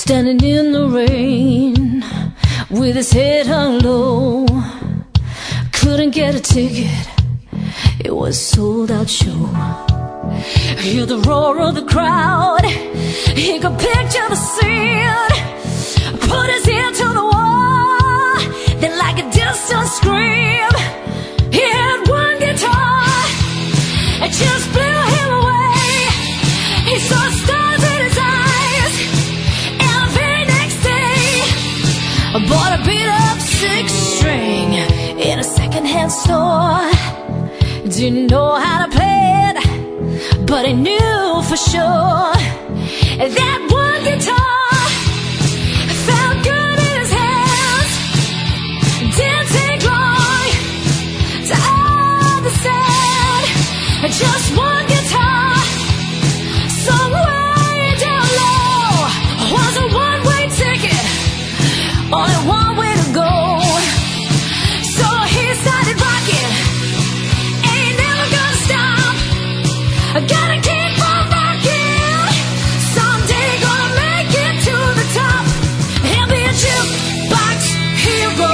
standing in the rain with his head hung low. Couldn't get a ticket, it was a sold-out show. Hear the roar of the crowd, he could picture the scene. Put his ear to the wall, then like a distant scream, he had one guitar, it just blew him away. He saw stars in his eyes, and the very next day bought a beat-up six-string in a second-hand store. Didn't know how to play it, but he knew for sure that one guitar felt good in his hands. Didn't take long to understand. Just one guitar, somewhere down low, was a one-way ticket, only one way to go. So he started rocking, ain't never gonna stop. I gotta keep on rocking, someday gonna make it to the top. He'll be a jukebox hero.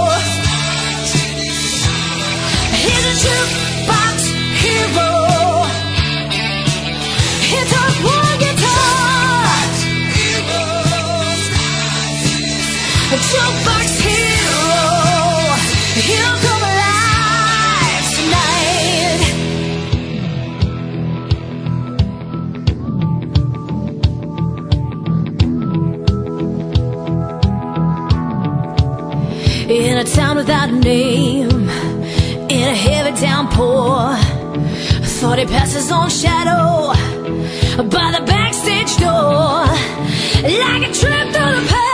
He's a jukebox hero. He took one guitar, a jukebox hero. He'll come alive tonight. In a town without a name, in a heavy downpour, thought he passed his own shadow by the backstage door, like a trip through the past.